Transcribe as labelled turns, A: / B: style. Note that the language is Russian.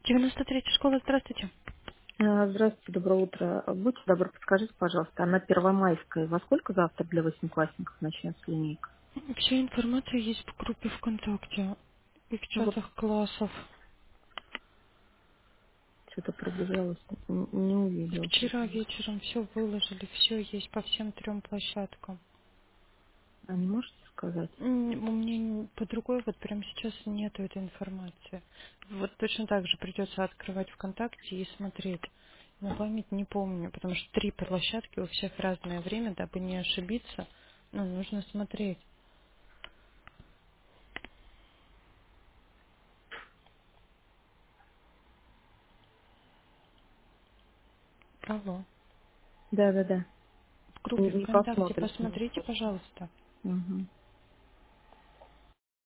A: 93-я школа, здравствуйте.
B: Здравствуйте, доброе утро. Будьте добры, подскажите, пожалуйста, а на Первомайской во сколько завтра для восьмиклассников начнется линейка?
A: Вся информация есть в группе ВКонтакте и в
B: Ну вот
A: чатах классов.
B: что-то пробежалось, не увидела
A: Вчера
B: что-то.
A: вечером все выложили, все есть по всем 3 площадкам.
B: А не можете сказать?
A: У меня по другой вот прямо сейчас нету этой информации. Вот точно так же придется открывать ВКонтакте и смотреть. На память не помню, потому что 3 площадки у всех разное время, дабы не ошибиться. Ну, нужно смотреть. Алло.
B: Да.
A: В группе
B: Не
A: ВКонтакте
B: посмотрите.
A: посмотрите, пожалуйста.
B: Угу.